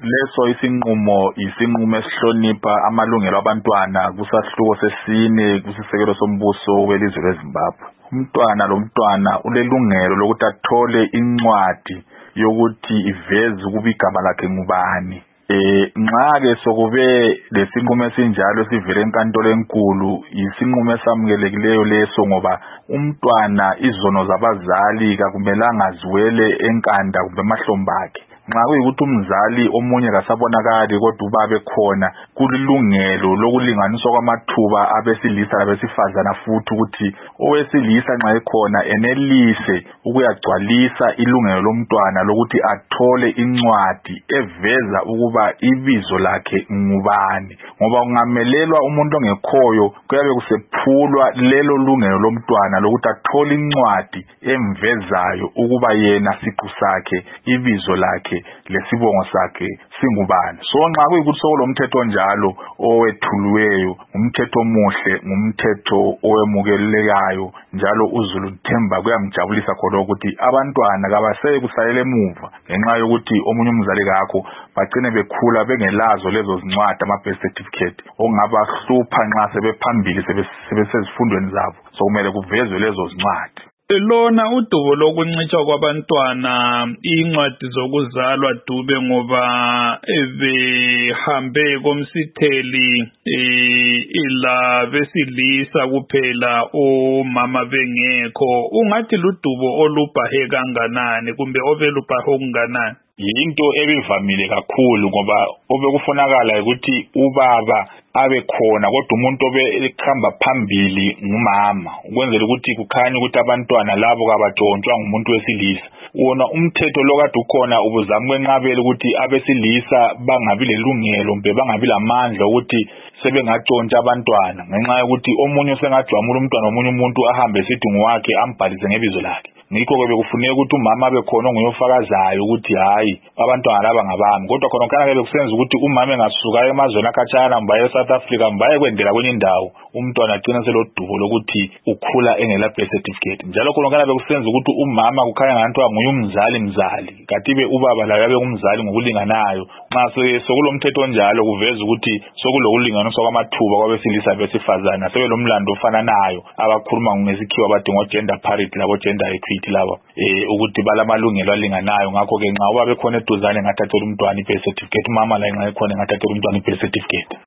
Leso isinqumo esihlonipha amalungelo abantwana kusahluko sesine kusisekelo sombuso welizwe leZimbabwe. Umntwana lomntwana ulelungelo lokuthi athole incwadi yokuthi iveze ukuba igama lakhe ngubani. Nxa ke sokube lesinqumo esinjalo sivele enkantolo enkulu, isinqumo esamukelekileyo leso ngoba umntwana izono zabazali kakumelanga ziwele enkanda kumbe emahlombe akhe. Nxa kuyikuthi umzali omunye kasabonakali kodwa ubabe khona, kulilungelo lokulinganiswa kwamathuba abesilisa labesifazana futhi ukuthi owesilisa nxa ekhona enelise ukuyagcwalisa ilungelo lomntwana lokuthi athole incwadi eveza ukuba ibizo lakhe ngubani. Ngoba kungamelelwa umuntu ongekhoyo kuyabe kusephulwa lelo lungelo lomntwana lokuthi athole incwadi emvezayo ukuba yena siqu sakhe, ibizo lakhe lesibongo sakhe singubani. So nxa kuyikuthi sokulomthetho njalo owethuliweyo, umthetho omuhle, ngumthetho owemukelekayo, njalo uZulu Themba kuyamjabulisa khona ukuthi abantwana kabaseke kusalela emuva ngenxa yokuthi omunye umzali kakho bagcine bekhula bengelazo lezo zincwadi ama-birth certificate ongabahlupha nxa sebephambili sebesezifundweni zabo. So kumele kuvezwe lezo zincwadi. Lona udubo lokuncitshwa kwabantwana incwadi zokuzalwa Dube ngoba behambe komsitheli ila besilisa kuphela omama bengekho, ungathi ludubo olubhahe kanganani kumbe obelubhahe okunganani? Yinto ebivamile kakhulu ngoba obekufunakala ukuthi ubaba abe khona kodwa umuntu obehamba phambili ngumama, ukwenzela ukuthi kukhanye ukuthi abantwana labo kabatshontshwa ngumuntu wesilisa. Wona umthetho lo kade ukhona ubuzama ukwenqabela ukuthi abesilisa bangabi lelungelo kumbe bangabi lamandla ukuthi sebengatshontsha abantwana ngenxa yokuthi omunye usengajwamula umntwana omunye umuntu ahambe esithi ngowakhe ambhalise ngebizo lakhe. Ngikho-ke bekufuneka ukuthi umama abe khona onguyofakazayo ukuthi hayi abantwana laba ngabami. Kodwa khona kana bekusenza ukuthi umama engasuka emazweni akhatshana mbaye eSouth Africa mbaye kwendela kwenye indawo, umntwana agcina selodubo lokuthi ukhula engela birth certificate. Njalo khona kana bekusenza ukuthi umama kukhanya ngathi nguye umzali kanti ubaba laye abe umzali ngokulinganayo. Nxa sokulomthetho onjalo kuveza ukuthi sokulokulinganiswa kwamathuba kwabesilisa besifazana, sebelomlando ofananayo abakhuluma ngesikhiwa bathi ngo-gender parity labo gender equity laba ukuthi balamalungelo alinganayo. Ngakho ke nxa ubaba ekhona eduzane ngathathela umntwana i-birth certificate, umama laye nxa ekhona ngathathela umntwana i-birth certificate.